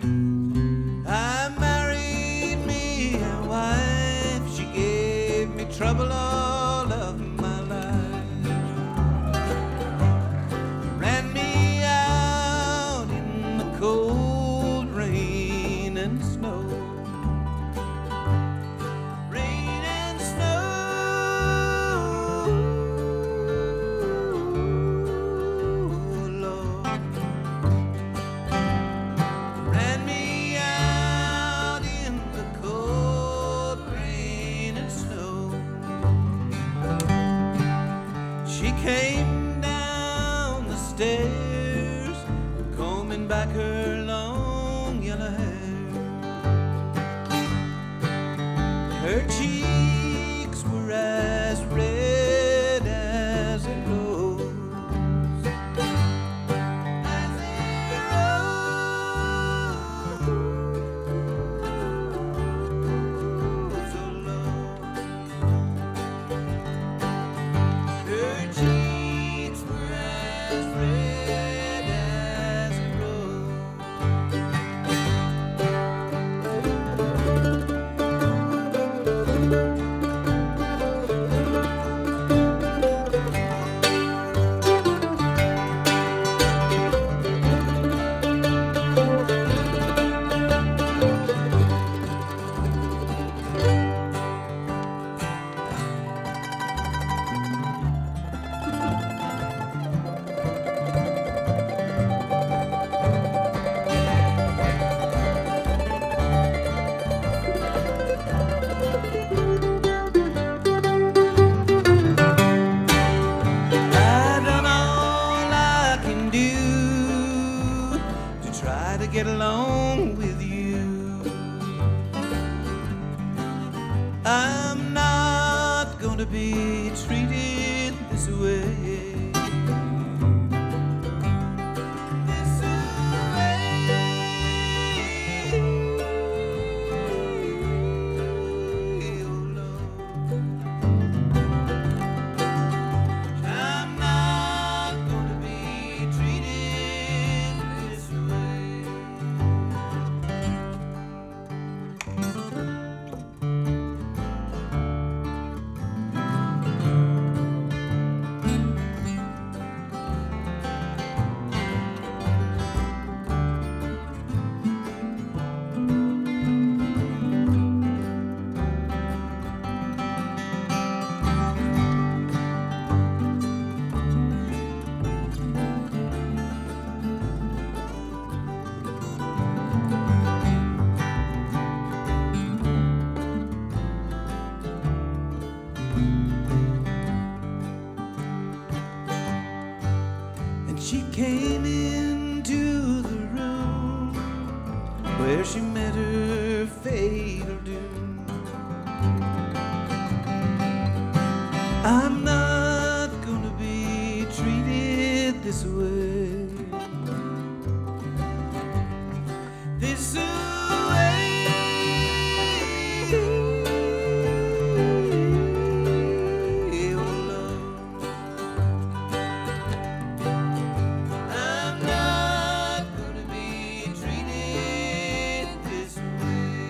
I married me a wife, she gave me trouble all of my life. Ran me out in the cold rain and snow. Rain and snow, Lord. Ran me out in the cold rain and snow. She came down the stairs, combing back her long yellow hair. Her cheeks were as red as a rose, as a rose, oh Lord. Her cheeks were as red as a rose. I've done all I can do to try to get along with you. I'm not gonna be treated this way. This way, oh Lord. I'm not gonna be treated this way. And she came into the room where she met her fatal doom. I'm not gonna be treated this way. This way, oh Lord. I'm not gonna be treated this way.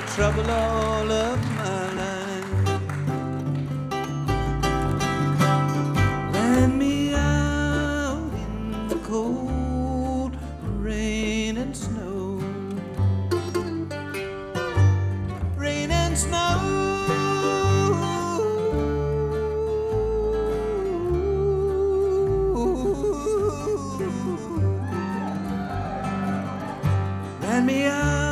trouble all of my life. Land me out in the cold rain and snow. Rain and snow. Land me out